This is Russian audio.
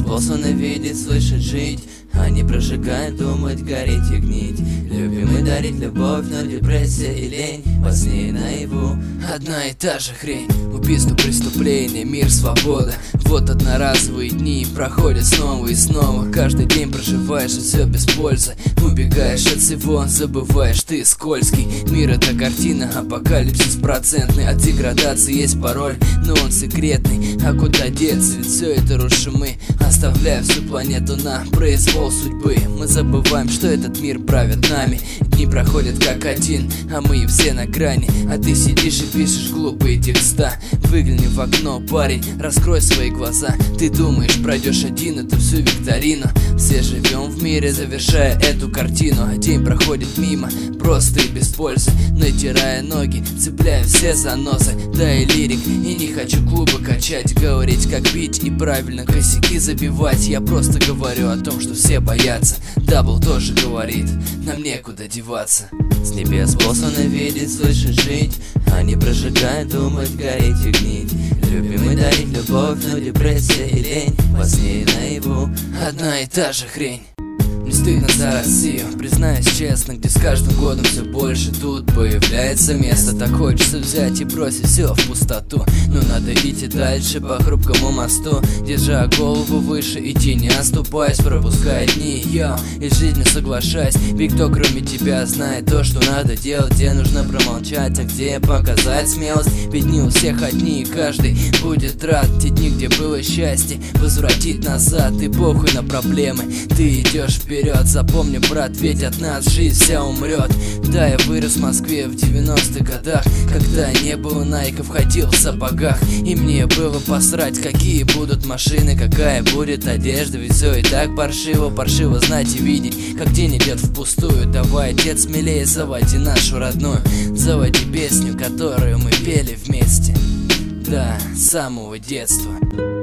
посланы видеть, слышать, жить, а не прожигать, думать, гореть и гнить. Любим и дарить любовь, но депрессия и лень во сне и наяву одна и та же хрень. Убийство, преступление, мир, свобода. Вот одноразовые дни проходят снова и снова. Каждый день проживаешь, и все без пользы. Убегаешь от всего, забываешь, ты скользкий. Мир — это картина, апокалипсис процентный. От деградации есть пароль, но он секретный. А куда деться, ведь все это рушим мы, оставляя всю планету на произвол судьбы. Мы забываем, что этот мир правит нами. Дни проходят как один, а мы все на грани. А ты сидишь и пишешь глупые текста. Выгляни в окно, парень, раскрой свои глаза. Ты думаешь, пройдешь один эту всю викторину. Все живем в мире, завершая эту картину. А день проходит мимо, просто и без пользы. Натирая ноги, цепляя все занозы. Да и лирик, и не хочу клубы качать. Говорить, как бить и правильно косяки забивать. Я просто говорю о том, что все боятся. Дабл тоже говорит, нам некуда деваться. С небес посланы видеть, слышать, жить, а не прожигать, думать, гореть и гнить. Любим и дарить любовь, но депрессия и лень во сне и наяву одна и та же хрень. Мне стыдно за Россию, признаюсь честно, где с каждым годом все больше тут появляется место. Так хочется взять и бросить все в пустоту, но надо идти дальше по хрупкому мосту, держа голову выше, идти не оступаясь, пропуская дни, и с жизнью соглашаясь. Ведь кто кроме тебя знает то, что надо делать, где нужно промолчать, а где показать смелость. Ведь не у всех одни, и каждый будет рад те дни, где было счастье, возвратить назад. И похуй на проблемы, ты идешь вперед. Запомни, брат, ведь от нас жизнь вся умрет. Да, я вырос в Москве в 90-х годах, когда не было найков, ходил в сапогах. И мне было посрать, какие будут машины, какая будет одежда. Ведь все и так паршиво, паршиво знать и видеть, как день идет впустую. Давай, отец, смелее, заводи нашу родную. Заводи песню, которую мы пели вместе, да, с самого детства.